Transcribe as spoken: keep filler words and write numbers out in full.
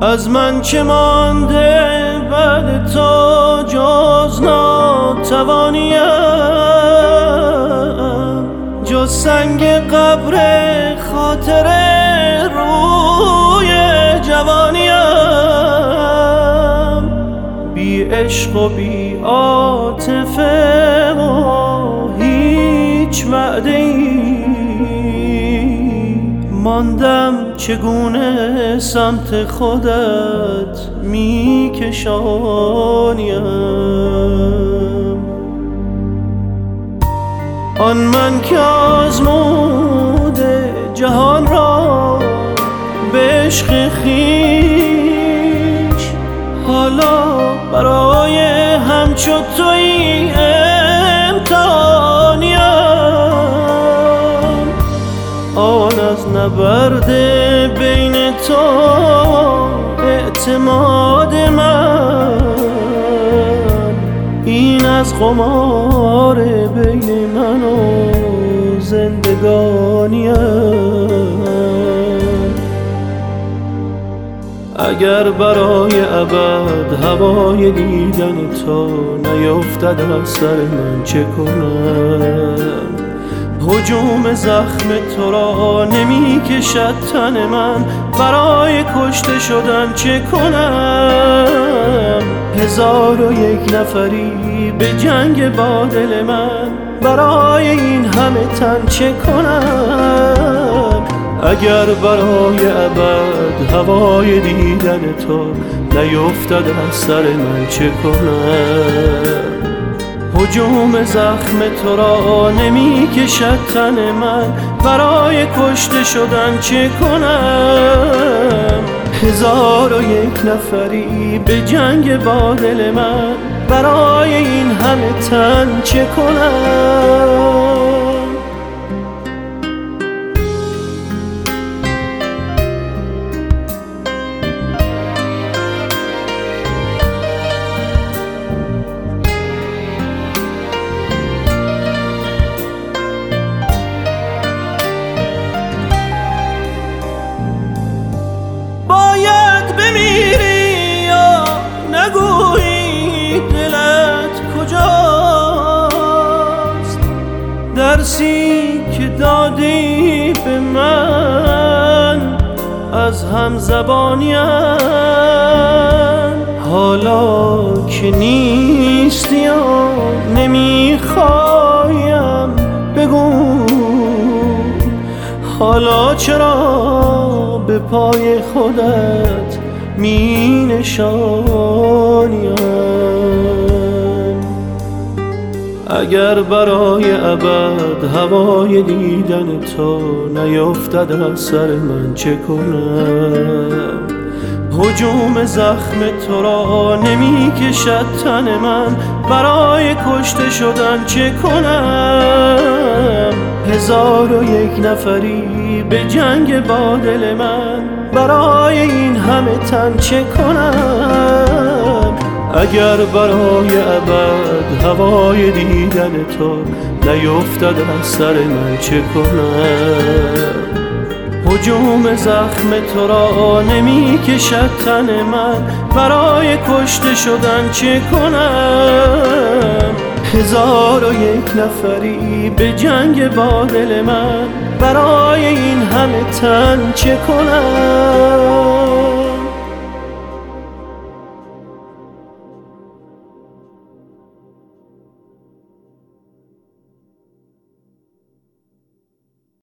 از من چه مانده بعد تو جز ناتوانیم، جز سنگ قبر خاطر روی جوانیم. بی عشق و بی عاطفه و هیچ وعده ای ماندم، چگونه سمت خودت میکشانیم. آن من که آزموده جهان را به عشق خویش، حالا برای همچو تویی امتحانیم. آن از نبرد بین تو اعتماد من، این از قمار بین من و زندگانیم. اگر برای ابد هوای دیدن تو نیفتد از سر من چه کنم؟ هجوم زخم تو را نمی کشد تن من، برای کشته شدن چه کنم؟ هزار و یک نفری به جنگ با دل من، برای این همه تن چه کنم؟ اگر برای ابد هوای دیدن تو نیفتد از سر من چه کنم؟ هجوم زخم تو را نمی کشد تن من، برای کشته شدن چه کنم؟ هزار و یک نفری به جنگ با دل من، برای این همه تن چه کنم؟ بمیری یا نگویی دلت کجاست؟ درسی که دادی به من از همزبانیم، حالا که نیستی و نمیخوایم بگو، حالا چرا به پای خودت می نشانیم؟ اگر برای ابد هوای دیدن تو نیفتد از سر من چه کنم؟ هجوم زخم تو را نمی کشد تن من، برای کشته شدن چه کنم؟ هزار و یک نفری به جنگ با دل من، برای این همه تن چه کنم؟ اگر برای ابد هوای دیدن تو نیفتد از سر من چه کنم؟ هجوم زخم تو را نمی کشد تن من، برای کشته شدن چه کنم؟ هزار و یک نفری به جنگ با دل من، برای این همه تن چه کنم؟